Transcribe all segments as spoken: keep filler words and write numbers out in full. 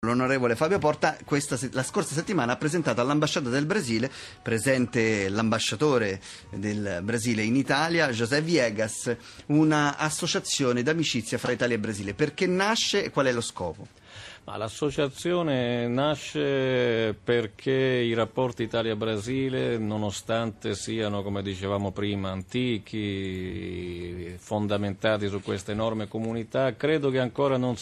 L'onorevole Fabio Porta questa, la scorsa settimana ha presentato all'ambasciata del Brasile, presente l'ambasciatore del Brasile in Italia, José Viegas, una associazione d'amicizia fra Italia e Brasile. Perché nasce e qual è lo scopo? Ma l'associazione nasce perché i rapporti Italia-Brasile, nonostante siano, come dicevamo prima, antichi, fondamentati su questa enorme comunità, credo che ancora non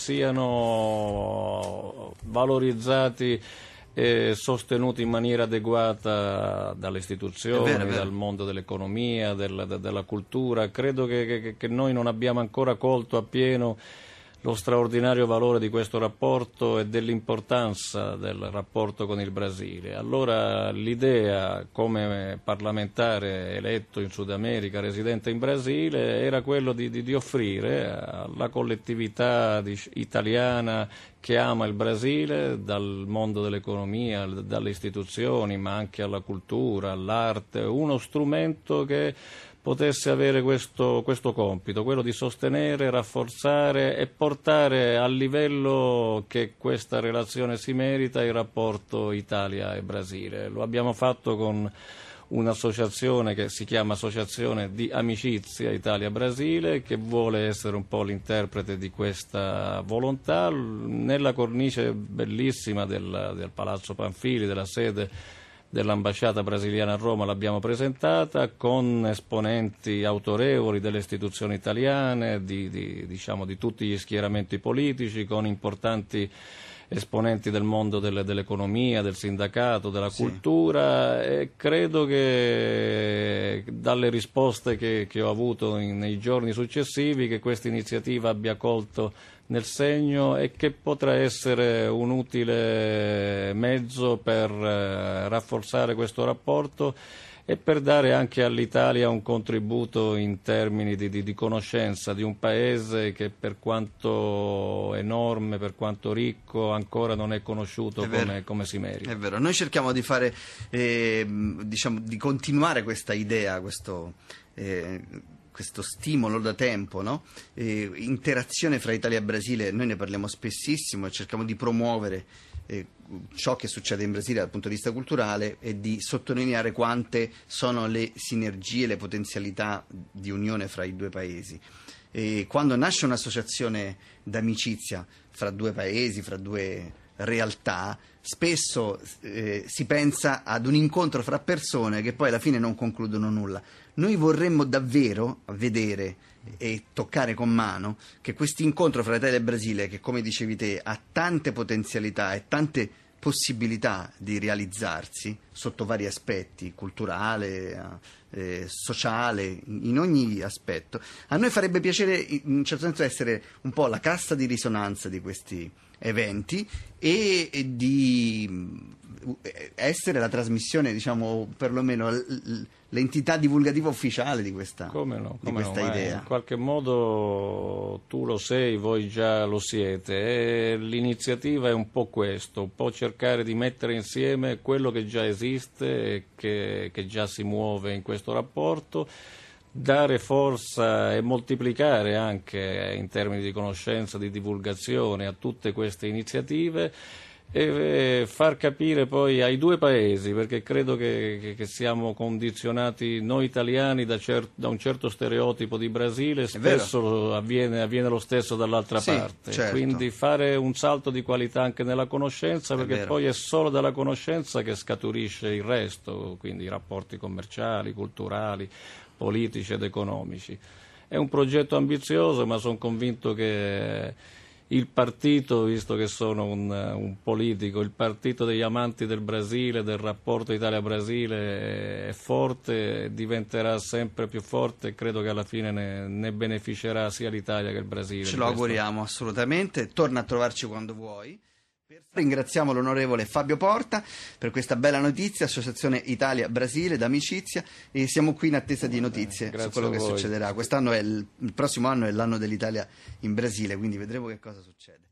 siano valorizzati e sostenuti in maniera adeguata dalle istituzioni, È vero, è vero. dal mondo dell'economia, della, della cultura. Credo che, che, che noi non abbiamo ancora colto appieno lo straordinario valore di questo rapporto e dell'importanza del rapporto con il Brasile. Allora l'idea, come parlamentare eletto in Sud America, residente in Brasile, era quello di, di, di offrire alla collettività di, italiana che ama il Brasile, dal mondo dell'economia, dalle istituzioni, ma anche alla cultura, all'arte, uno strumento che potesse avere questo, questo compito, quello di sostenere, rafforzare e portare al livello che questa relazione si merita il rapporto Italia e Brasile. Lo abbiamo fatto con un'associazione che si chiama Associazione di Amicizia Italia-Brasile, che vuole essere un po' l'interprete di questa volontà, nella cornice bellissima del, del Palazzo Panfili, della sede dell'ambasciata brasiliana a Roma. L'abbiamo presentata con esponenti autorevoli delle istituzioni italiane, di, di, diciamo, di tutti gli schieramenti politici, con importanti esponenti del mondo delle, dell'economia, del sindacato, della Sì. cultura, e credo che dalle risposte che, che ho avuto in, nei giorni successivi che questa iniziativa abbia colto nel segno e che potrà essere un utile mezzo per eh, rafforzare questo rapporto e per dare anche all'Italia un contributo in termini di, di, di conoscenza di un paese che, per quanto enorme, per quanto ricco, ancora non è conosciuto È come, come si merita. È vero, noi cerchiamo di fare, eh, diciamo, di continuare questa idea, questo, eh, questo stimolo da tempo, no? Eh, interazione fra Italia e Brasile, noi ne parliamo spessissimo e cerchiamo di promuovere eh, ciò che succede in Brasile dal punto di vista culturale e di sottolineare quante sono le sinergie, le potenzialità di unione fra i due paesi. E quando nasce un'associazione d'amicizia fra due paesi, fra due realtà, spesso eh, si pensa ad un incontro fra persone che poi alla fine non concludono nulla. Noi vorremmo davvero vedere e toccare con mano che questo incontro fra Italia e Brasile, che come dicevi te ha tante potenzialità e tante possibilità di realizzarsi sotto vari aspetti, culturale, eh, sociale, in ogni aspetto, a noi farebbe piacere in un certo senso essere un po' la cassa di risonanza di questi eventi e, e di essere la trasmissione, diciamo, perlomeno l- l'entità divulgativa ufficiale di questa, Come no, di come questa no, idea. In qualche modo tu lo sei, voi già lo siete, e l'iniziativa è un po' questo, un po' cercare di mettere insieme quello che già esiste e che, che già si muove in questo rapporto, dare forza e moltiplicare anche in termini di conoscenza, di divulgazione a tutte queste iniziative e far capire poi ai due paesi, perché credo che, che siamo condizionati noi italiani da, cer- da un certo stereotipo di Brasile, spesso avviene, avviene lo stesso dall'altra Sì, parte, certo. Quindi fare un salto di qualità anche nella conoscenza, perché vero. poi è solo dalla conoscenza che scaturisce il resto, quindi i rapporti commerciali, culturali, politici ed economici. È un progetto ambizioso, ma sono convinto che il partito, visto che sono un, un politico, il partito degli amanti del Brasile, del rapporto Italia-Brasile è forte, diventerà sempre più forte e credo che alla fine ne, ne beneficerà sia l'Italia che il Brasile. Ce lo auguriamo assolutamente, torna a trovarci quando vuoi. Ringraziamo l'onorevole Fabio Porta per questa bella notizia, Associazione Italia-Brasile d'amicizia, e siamo qui in attesa di notizie Grazie su quello che a voi. succederà. Quest'anno è il, il prossimo anno è l'anno dell'Italia in Brasile, quindi vedremo che cosa succede.